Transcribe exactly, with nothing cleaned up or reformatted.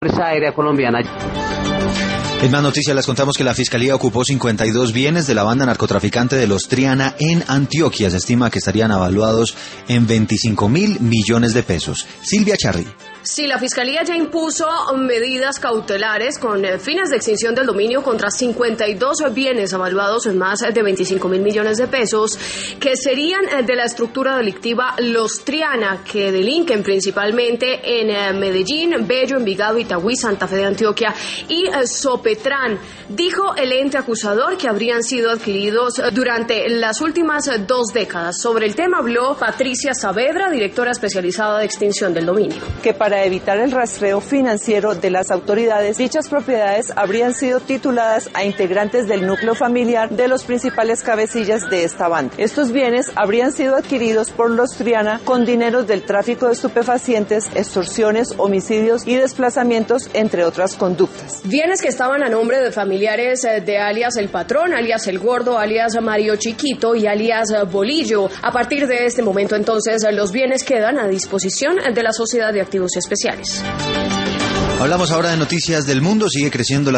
Fuerza Aérea Colombiana. En más noticias les contamos que la Fiscalía ocupó cincuenta y dos bienes de la banda narcotraficante de los Triana en Antioquia. Se estima que estarían avaluados en veinticinco mil millones de pesos. Silvia Charri. Sí, la Fiscalía ya impuso medidas cautelares con fines de extinción del dominio contra cincuenta y dos bienes avaluados en más de veinticinco mil millones de pesos que serían de la estructura delictiva Los Triana, que delinquen principalmente en Medellín, Bello, Envigado, Itagüí, Santa Fe de Antioquia y Sopetrán. Dijo el ente acusador que habrían sido adquiridos durante las últimas dos décadas. Sobre el tema habló Patricia Saavedra, directora especializada de extinción del dominio. Que para evitar el rastreo financiero de las autoridades, dichas propiedades habrían sido tituladas a integrantes del núcleo familiar de los principales cabecillas de esta banda. Estos bienes habrían sido adquiridos por los Triana con dineros del tráfico de estupefacientes, extorsiones, homicidios y desplazamientos, entre otras conductas. Bienes que estaban a nombre de familiares de alias El Patrón, alias El Gordo, alias Mario Chiquito y alias Bolillo. A partir de este momento, entonces, los bienes quedan a disposición de la Sociedad de Activos Especiales. Hablamos ahora de noticias del mundo. Sigue creciendo la